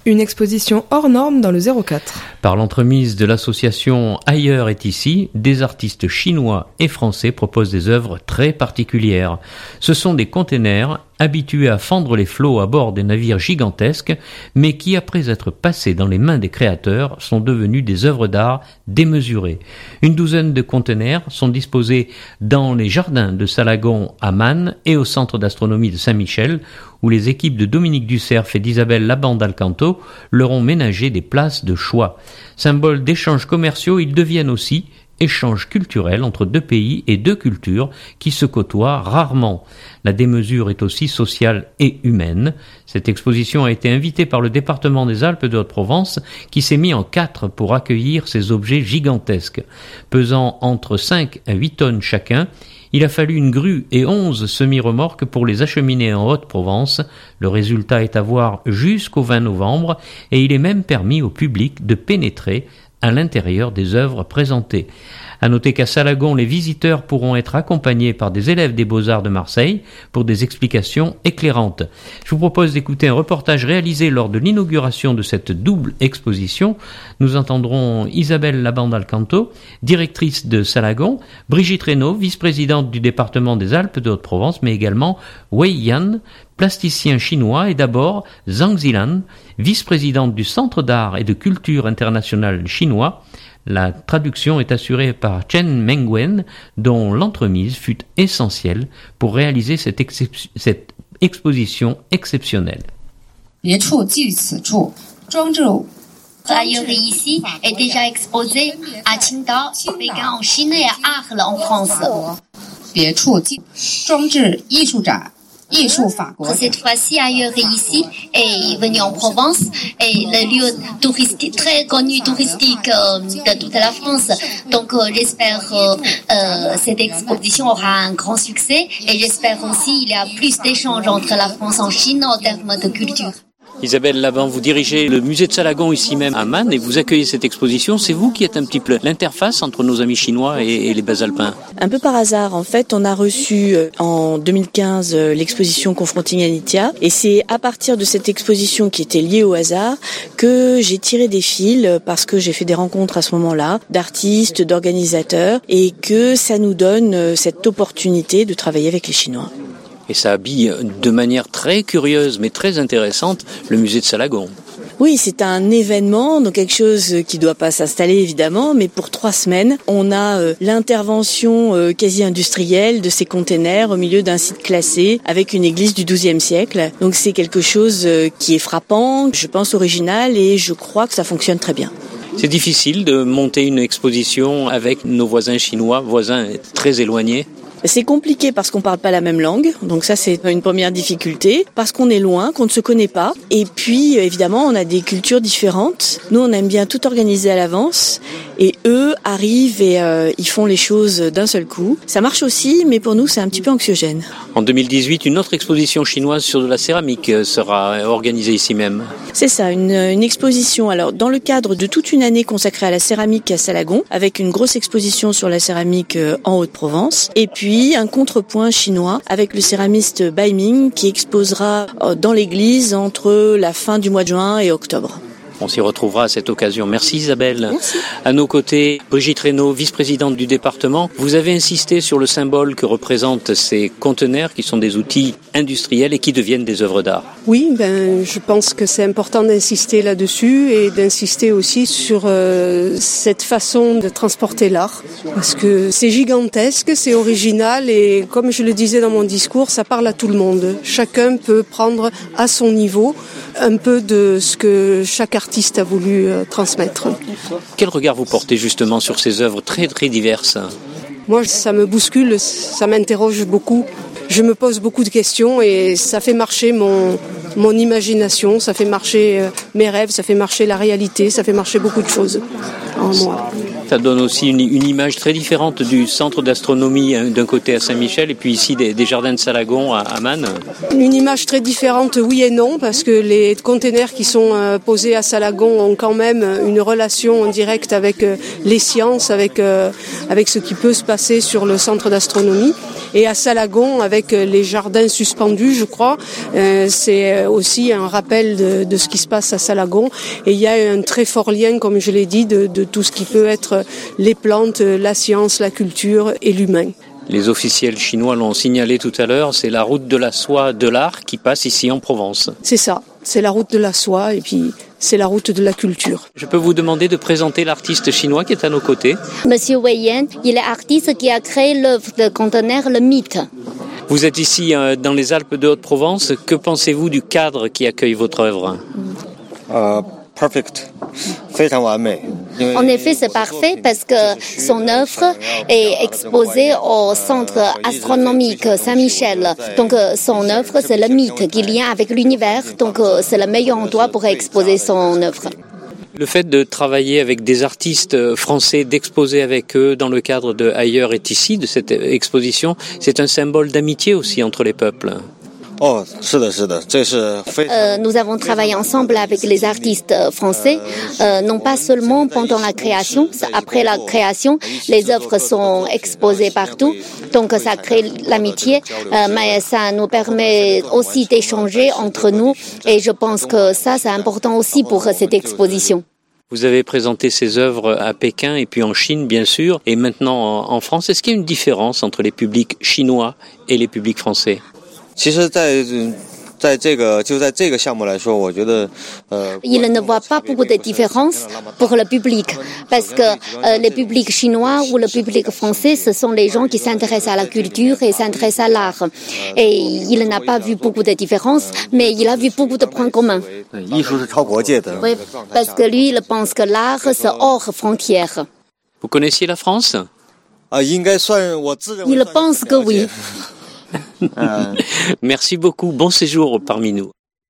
Une exposition hors norme dans le 04. Par l'entremise de l'association Ailleurs est ici, des artistes chinois et français proposent des œuvres très particulières. Ce sont des containers habitués à fendre les flots à bord des navires gigantesques, mais qui, après être passés dans les mains des créateurs, sont devenus des œuvres d'art démesurées. Une douzaine de containers sont disposés dans les jardins de Salagon à Man et au centre d'astronomie de Saint-Michel, où les équipes de Dominique Ducerf et d'Isabelle Labande-Alcanto leur ont ménagé des places de choix. Symbole d'échanges commerciaux, ils deviennent aussi échanges culturels entre deux pays et deux cultures qui se côtoient rarement. La démesure est aussi sociale et humaine. Cette exposition a été invitée par le département des Alpes de Haute-Provence qui s'est mis en 4 pour accueillir ces objets gigantesques. Pesant entre 5 à 8 tonnes chacun, il a fallu une grue et 11 semi-remorques pour les acheminer en Haute-Provence. Le résultat est à voir jusqu'au 20 novembre et il est même permis au public de pénétrer à l'intérieur des œuvres présentées. À noter qu'à Salagon, les visiteurs pourront être accompagnés par des élèves des Beaux-Arts de Marseille pour des explications éclairantes. Je vous propose d'écouter un reportage réalisé lors de l'inauguration de cette double exposition. Nous entendrons Isabelle Labande-Alcanto, directrice de Salagon, Brigitte Reynaud, vice-présidente du département des Alpes de Haute-Provence, mais également Wei Yan, plasticien chinois, et d'abord Zhang Zilan, vice-présidente du Centre d'art et de culture international chinois. La traduction est assurée par Chen Mengwen, dont l'entremise fut essentielle pour réaliser cette exposition exceptionnelle. Ailleurs et ici est déjà exposé à Qingdao, Pékin en Chine et à Arles en France. Cette fois-ci, Ailleurs et ici est venu en Provence et le lieu touristique, très connu touristique de toute la France. Donc j'espère cette exposition aura un grand succès et j'espère aussi il y a plus d'échanges entre la France et Chine en termes de culture. Isabelle Labande, vous dirigez le musée de Salagon ici même à Man et vous accueillez cette exposition. C'est vous qui êtes un petit peu l'interface entre nos amis chinois et les Basalpins. Un peu par hasard, en fait, on a reçu en 2015 l'exposition Confronting Anitia et c'est à partir de cette exposition qui était liée au hasard que j'ai tiré des fils parce que j'ai fait des rencontres à ce moment-là d'artistes, d'organisateurs et que ça nous donne cette opportunité de travailler avec les Chinois. Et ça habille de manière très curieuse mais très intéressante le musée de Salagon. Oui, c'est un événement, donc quelque chose qui ne doit pas s'installer évidemment, mais pour 3 semaines, on a l'intervention quasi industrielle de ces containers au milieu d'un site classé avec une église du XIIe siècle. Donc c'est quelque chose qui est frappant, je pense original et je crois que ça fonctionne très bien. C'est difficile de monter une exposition avec nos voisins chinois, voisins très éloignés. C'est compliqué parce qu'on parle pas la même langue, donc ça c'est une première difficulté, parce qu'on est loin, qu'on ne se connaît pas, et puis évidemment on a des cultures différentes. Nous on aime bien tout organiser à l'avance, et eux arrivent et ils font les choses d'un seul coup. Ça marche aussi, mais pour nous c'est un petit peu anxiogène. En 2018, une autre exposition chinoise sur de la céramique sera organisée ici même. C'est ça, une exposition. Alors dans le cadre de toute une année consacrée à la céramique à Salagon, avec une grosse exposition sur la céramique en Haute-Provence, et puis un contrepoint chinois avec le céramiste Bai Ming qui exposera dans l'église entre la fin du mois de juin et octobre. On s'y retrouvera à cette occasion. Merci Isabelle. Merci. À nos côtés, Brigitte Reynaud, vice-présidente du département. Vous avez insisté sur le symbole que représentent ces conteneurs qui sont des outils industriels et qui deviennent des œuvres d'art. Oui, je pense que c'est important d'insister là-dessus et d'insister aussi sur cette façon de transporter l'art. Parce que c'est gigantesque, c'est original et comme je le disais dans mon discours, ça parle à tout le monde. Chacun peut prendre à son niveau un peu de ce que chaque artiste a voulu transmettre. Quel regard vous portez justement sur ces œuvres très très diverses ? Moi, ça me bouscule, ça m'interroge beaucoup. Je me pose beaucoup de questions et ça fait marcher mon imagination, ça fait marcher mes rêves, ça fait marcher la réalité, ça fait marcher beaucoup de choses en moi. Ça donne aussi une image très différente du centre d'astronomie d'un côté à Saint-Michel et puis ici des jardins de Salagon à Man. Une image très différente, oui et non, parce que les containers qui sont posés à Salagon ont quand même une relation en direct avec les sciences, avec ce qui peut se passer sur le centre d'astronomie. Et à Salagon, avec les jardins suspendus, je crois, c'est aussi un rappel de ce qui se passe à Salagon. Et il y a un très fort lien, comme je l'ai dit, de tout ce qui peut être les plantes, la science, la culture et l'humain. Les officiels chinois l'ont signalé tout à l'heure, c'est la route de la soie de l'art qui passe ici en Provence. C'est ça, c'est la route de la soie et puis c'est la route de la culture. Je peux vous demander de présenter l'artiste chinois qui est à nos côtés. Monsieur Wei Yan, il est artiste qui a créé l'œuvre de conteneur Le Mythe. Vous êtes ici dans les Alpes de Haute-Provence. Que pensez-vous du cadre qui accueille votre œuvre ? Perfect. En effet, c'est parfait parce que son œuvre est exposée au centre astronomique Saint-Michel. Donc, son œuvre, c'est le mythe qui vient avec l'univers. Donc, c'est le meilleur endroit pour exposer son œuvre. Le fait de travailler avec des artistes français, d'exposer avec eux dans le cadre de Ailleurs est ici, de cette exposition, c'est un symbole d'amitié aussi entre les peuples. Nous avons travaillé ensemble avec les artistes français, non pas seulement pendant la création. Après la création, les œuvres sont exposées partout, donc ça crée l'amitié, mais ça nous permet aussi d'échanger entre nous et je pense que ça, c'est important aussi pour cette exposition. Vous avez présenté ces œuvres à Pékin et puis en Chine, bien sûr, et maintenant en France. Est-ce qu'il y a une différence entre les publics chinois et les publics français ? Il ne voit pas beaucoup de différence pour le public parce que le public chinois ou le public français, ce sont les gens qui s'intéressent à la culture et s'intéressent à l'art. Et il n'a pas vu beaucoup de différences, mais il a vu beaucoup de points communs. Oui, parce que lui, il pense que l'art, c'est hors frontières. Vous connaissiez la France ? Il pense que oui. Merci beaucoup. Bon séjour parmi nous.